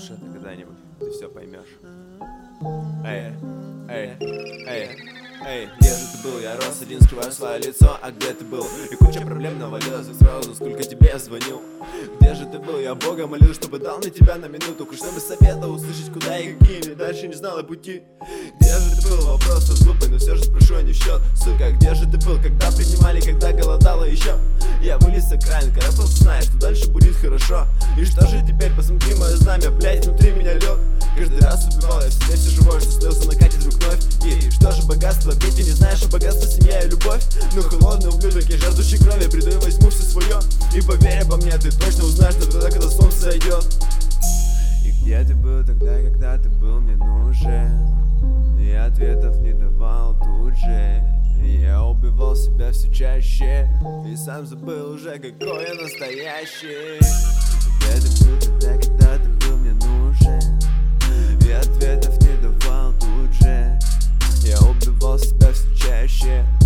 Послушай это когда-нибудь, ты все поймешь. Эй, эй, эй, эй, где же ты был? Я рос один, скрываю свое лицо, а где ты был? И куча проблем навалилась и сразу, сколько тебе я звонил. Где же ты был? Я Бога молил, чтобы дал мне тебя на минуту, хоть чтобы совета услышать, куда и какими, дальше не знала пути. Где же ты был? Вопрос глупый, но все же спрошу, не в счет. Сука, где же ты был, когда принимали, когда голодала еще? Я вылез с экрана, когда просто знаешь, что дальше будет хорошо. И что же теперь, посмотри мое знамя, блять, внутри меня лед. Каждый раз убивал я в себе все живое, что слился накатит вдруг вновь. И что же богатство, ведь ты не знаешь, что богатство, семья и любовь. Но холодный ублюдок, я жаждущий крови, приду и возьму все свое. И поверь обо мне, ты точно узнаешь, что тогда, когда солнце зайдет. И где ты был тогда, когда ты был мне нужен? И ответов не давал тут же. Я убивал себя все чаще и сам забыл уже, какой я настоящий. Где ты был тогда, когда ты был мне нужен? И ответов не давал тут же. Я убивал себя все чаще